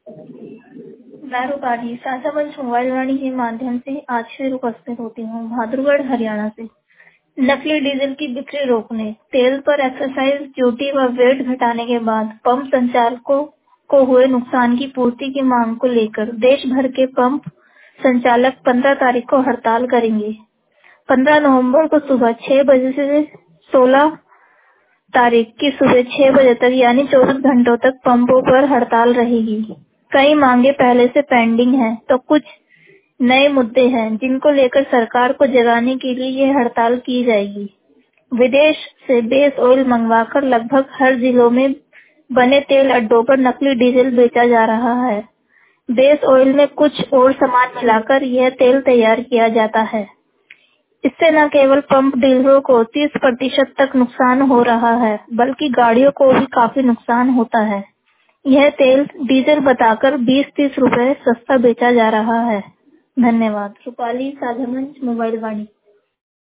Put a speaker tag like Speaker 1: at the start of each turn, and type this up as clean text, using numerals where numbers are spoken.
Speaker 1: मैं रूपाली साझा मंच मोबाइल वाणी के माध्यम से आज फिर उपस्थित होती हूँ भादुरगढ़ हरियाणा से। नकली डीजल की बिक्री रोकने, तेल पर एक्साइज ड्यूटी व वेट घटाने के बाद पंप संचालकों को हुए नुकसान की पूर्ति की मांग को लेकर देश भर के पंप संचालक 15 तारीख को हड़ताल करेंगे। 15 नवंबर को सुबह 6 बजे से 16 तारीख की सुबह 6 बजे तक यानी 24 घंटों तक पंपों पर हड़ताल रहेगी। कई मांगे पहले से पेंडिंग हैं, तो कुछ नए मुद्दे हैं जिनको लेकर सरकार को जगाने के लिए ये हड़ताल की जाएगी। विदेश से बेस ऑयल मंगवाकर लगभग हर जिलों में बने तेल अड्डों पर नकली डीजल बेचा जा रहा है। बेस ऑयल में कुछ और सामान मिलाकर यह तेल तैयार किया जाता है। इससे न केवल पंप डीलरों को 30% तक नुकसान हो रहा है, बल्कि गाड़ियों को भी काफी नुकसान होता है। यह तेल डीजल बताकर 20-30 रुपए सस्ता बेचा जा रहा है। धन्यवाद। रूपाली साझा मंच मोबाइल वाणी।